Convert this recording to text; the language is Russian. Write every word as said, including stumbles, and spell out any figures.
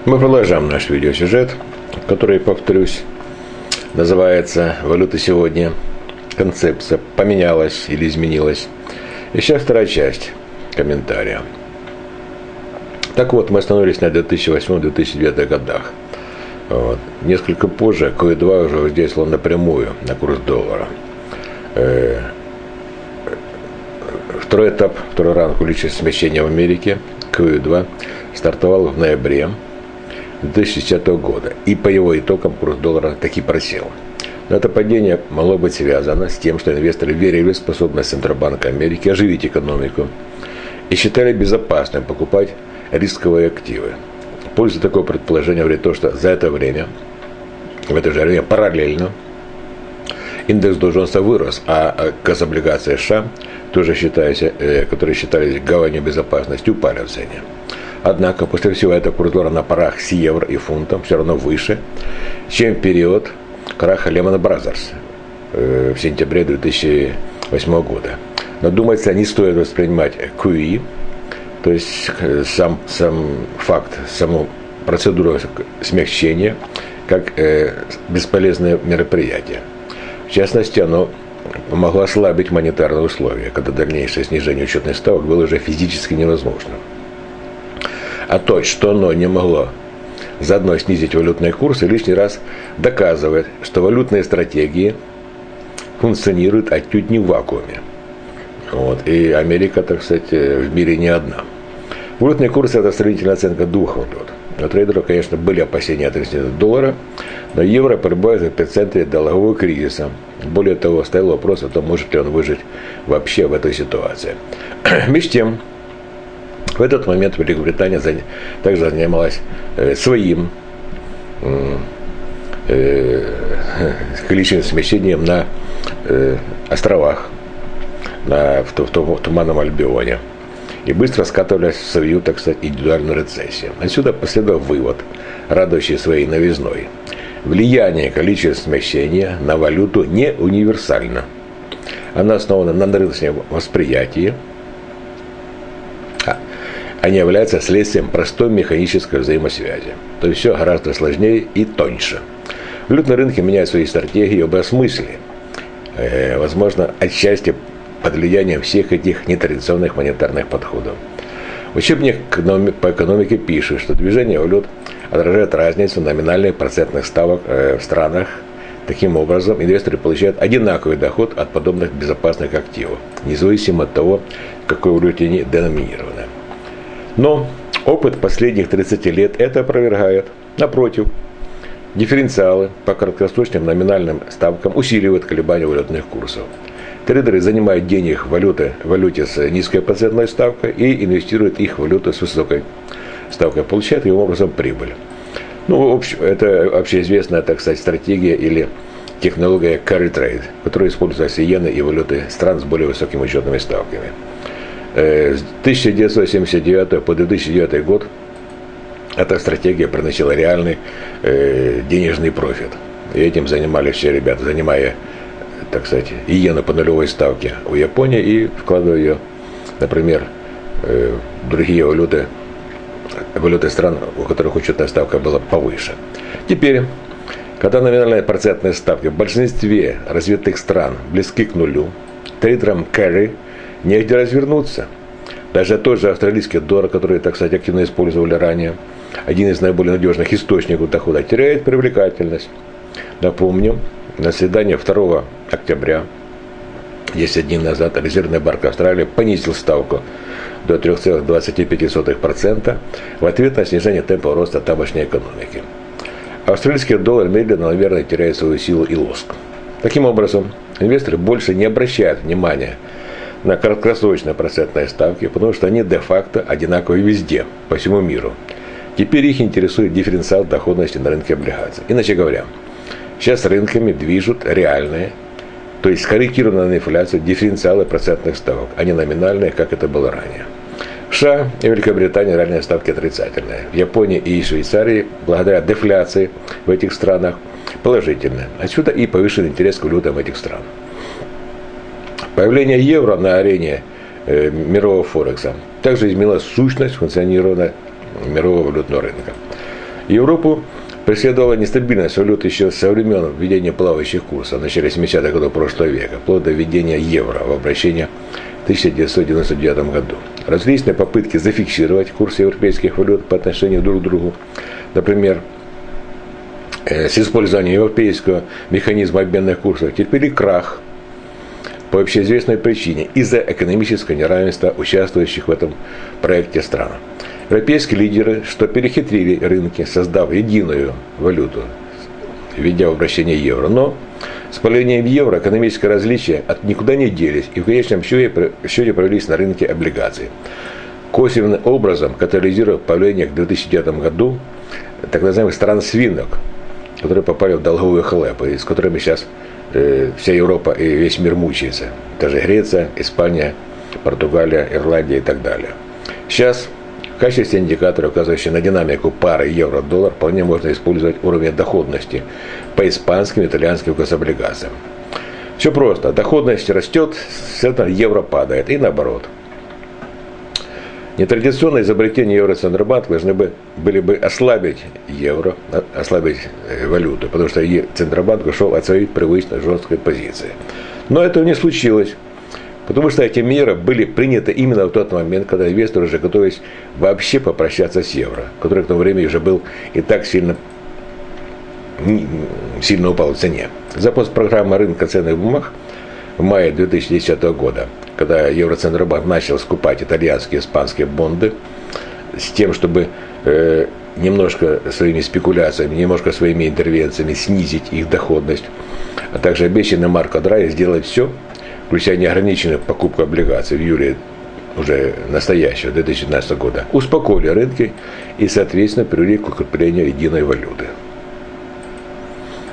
Мы продолжаем наш видеосюжет, который, повторюсь, называется «Валюта сегодня». Концепция поменялась или изменилась. И сейчас вторая часть комментария. Так вот, мы остановились на две тысячи восьмом — две тысячи девятом годах. Вот. Несколько позже ку и два уже воздействовал напрямую на курс доллара. Второй этап, второй ранг увеличения смещения в Америке, ку и два, стартовал в ноябре две тысячи десятого года. И по его итогам курс доллара таки просел. Но это падение могло быть связано с тем, что инвесторы верили в способность Центробанка Америки оживить экономику и считали безопасным покупать рисковые активы. В пользу такого предположения говорит то, что за это время, в это же время параллельно, индекс Доу Джонса вырос, а гособлигации США, тоже считаясь, которые считались гаванью безопасности, упали в цене. Однако после всего этого курс доллара на парах с евро и фунтом все равно выше, чем в период краха Lehman Brothers в сентябре две тысячи восьмого года. Но, думается, не стоит воспринимать ку и, то есть сам, сам факт, саму процедуру смягчения, как э, бесполезное мероприятие. В частности, оно помогло ослабить монетарные условия, когда дальнейшее снижение учетных ставок было уже физически невозможно. А то, что оно не могло заодно снизить валютные курсы, лишний раз доказывает, что валютные стратегии функционируют отнюдь не в вакууме. Вот. И Америка, так сказать, в мире не одна. Валютные курсы – это сравнительная оценка двух валют. У трейдеров, конечно, были опасения относительно доллара, но евро пребывает в эпицентре долгового кризиса. Более того, стоял вопрос о том, может ли он выжить вообще в этой ситуации. Между тем, в этот момент Великобритания также занималась э, своим э, э, количественным смещением на э, островах, на, в, в, в Туманном Альбионе. И быстро скатывались в свою, так сказать, индивидуальную рецессию. Отсюда последовал вывод, радующий своей новизной. Влияние количественного смещения на валюту не универсально. Оно основано на рыночном восприятии, а не является следствием простой механической взаимосвязи. То есть все гораздо сложнее и тоньше. Валютные рынки меняют свои стратегии об осмысле. Э, возможно, отчасти под влиянием всех этих нетрадиционных монетарных подходов. Учебник по экономике пишет, что движение валют отражает разницу номинальных процентных ставок в странах. Таким образом, инвесторы получают одинаковый доход от подобных безопасных активов, независимо от того, в какой валюте они деноминированы. Но опыт последних тридцати лет это опровергает. Напротив, дифференциалы по краткосрочным номинальным ставкам усиливают колебания валютных курсов. Трейдеры занимают денег в валюте, в валюте с низкой процентной ставкой и инвестируют их в валюту с высокой ставкой, получают таким образом прибыль. Ну, это общеизвестная, так сказать, стратегия или технология carry trade, которая используется иены и валюты стран с более высокими учетными ставками. С тысяча девятьсот семьдесят девятого по две тысячи девятый год эта стратегия приносила реальный э, денежный профит. И этим занимались все ребята, занимая, так сказать, иену по нулевой ставке у Японии и вкладывая ее, например, э, в другие валюты, валюты стран, у которых учетная ставка была повыше. Теперь, когда номинальные процентные ставки в большинстве развитых стран близки к нулю, трейдерам carry негде развернуться. Даже тот же австралийский доллар, который, так сказать, активно использовали ранее, один из наиболее надежных источников дохода, теряет привлекательность. Напомню, на заседании второго октября, десять дней назад, Резервный банк Австралии понизил ставку до три целых двадцать пять сотых процента в ответ на снижение темпа роста тамошней экономики. Австралийский доллар медленно, наверное, теряет свою силу и лоск. Таким образом, инвесторы больше не обращают внимания на краткосрочные процентные ставки, потому что они де-факто одинаковые везде, по всему миру. Теперь их интересует дифференциал доходности на рынке облигаций. Иначе говоря, сейчас рынками движут реальные, то есть скорректированные на инфляцию дифференциалы процентных ставок, а не номинальные, как это было ранее. В США и Великобритании реальные ставки отрицательные. В Японии и Швейцарии, благодаря дефляции в этих странах, положительные. Отсюда и повышенный интерес к валютам этих стран. Появление евро на арене э, мирового Форекса также изменило сущность функционирования мирового валютного рынка. Европу преследовала нестабильность валют еще со времен введения плавающих курсов в начале семидесятых годов прошлого века, вплоть до введения евро в обращение в тысяча девятьсот девяносто девятом году. Различные попытки зафиксировать курс европейских валют по отношению друг к другу, например, с использованием европейского механизма обменных курсов, терпели крах по общеизвестной причине из-за экономического неравенства участвующих в этом проекте стран. Европейские лидеры, что перехитрили рынки, создав единую валюту, введя в обращение евро. Но с появлением евро экономические различия от никуда не делись и в конечном счете провелись на рынке облигаций. Косвенным образом катализируя появление в две тысячи девятом году так называемых стран-свинок, которые попали в долговую халепу, и с которыми сейчас э, вся Европа и весь мир мучается. Даже Греция, Испания, Португалия, Ирландия и так далее. Сейчас в качестве индикатора, указывающего на динамику пары евро-доллар, вполне можно использовать уровень доходности по испанским и итальянским гособлигациям. Все просто. Доходность растет, следовательно, евро падает. И наоборот. Нетрадиционные изобретения Евроцентробанка должны бы, были бы ослабить евро, ослабить валюту, потому что Центробанк ушел от своей привычной жесткой позиции. Но этого не случилось. Потому что эти меры были приняты именно в тот момент, когда инвесторы уже готовились вообще попрощаться с евро, который к тому времени уже был и так сильно, сильно упал в цене. Запуск программы рынка ценных бумаг в мае две тысячи десятого года, когда Евроцентробанк начал скупать итальянские и испанские бонды с тем, чтобы э, немножко своими спекуляциями, немножко своими интервенциями снизить их доходность, а также обещанный Марко Драги сделать все, включая неограниченную покупку облигаций в июле уже настоящего две тысячи двенадцатого года, успокоили рынки и, соответственно, привели к укреплению единой валюты.